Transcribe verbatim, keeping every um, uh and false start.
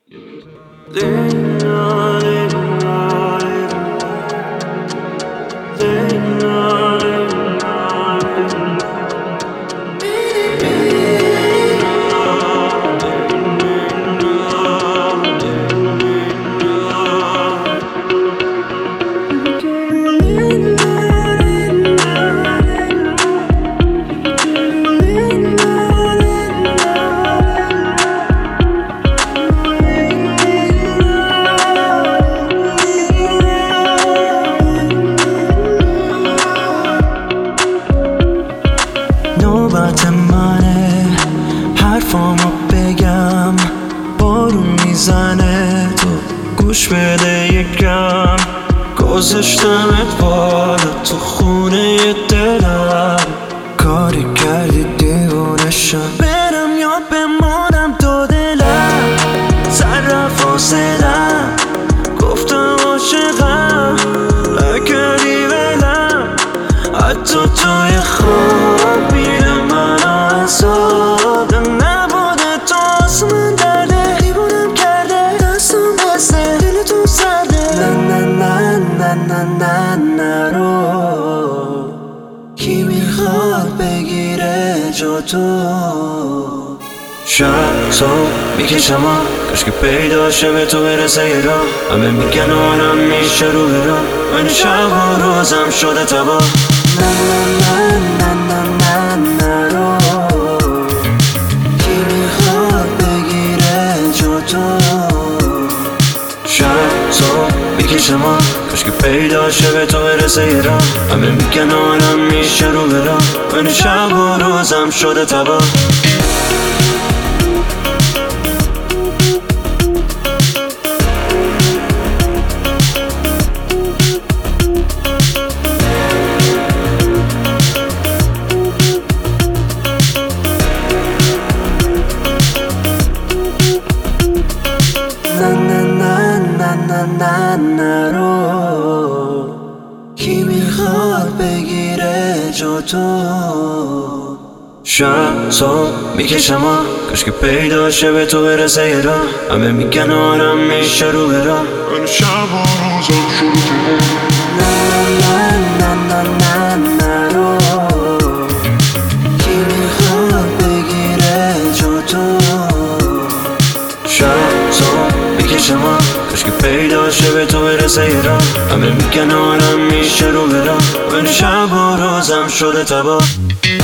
نوبت منه حرفامو بگم، بارون میزنه تو گوش بده یکم. گذاشتمت بالا تو خونه دلم، کاری کردی دیوونه شم. برم یا بمانم دو دلم، سر رفت حوصله‌ام، گفتم عاشقم نکردی ولم. حتی توی خواب میرم منو حساب نبوده تو آسمون درده. دیوونم کرده دستم بسته دل تو سرده. نه نه نه نه نه نه نرو، کی میخواد بگیره جا تو؟ شب تو میکشم ها، کاش که پیدا شه به تو برسه یه راه. همه میگن آنم میشه رو برا، من شب و روزم شده تبا. نه نه نه نه نه نه نرو، کی میخواد بگیره جا تو؟ شب تو میکشم ها، کاش که پیدا شه به تو برسه یه راه. همه میگن آنم میشه رو برا، من شب و روزم شده تبا. نه نه نه نه نه نه نرو، کی میخواد بگیره جا تو؟ شب تو میکشم ها، کاش که پیدا شه به تو برسه یه راه. همه میگن آرم میشه رو برا، من شب و روزم شروع تبا. نه نه نه نه نه نرو، کی میخواد بگیره جا تو؟ شب تو میکشم ها، کاش که پیدا شه به تو برسه یه راه. همه میگن آرم میشه رو برا، من شب و روزم شده تبا.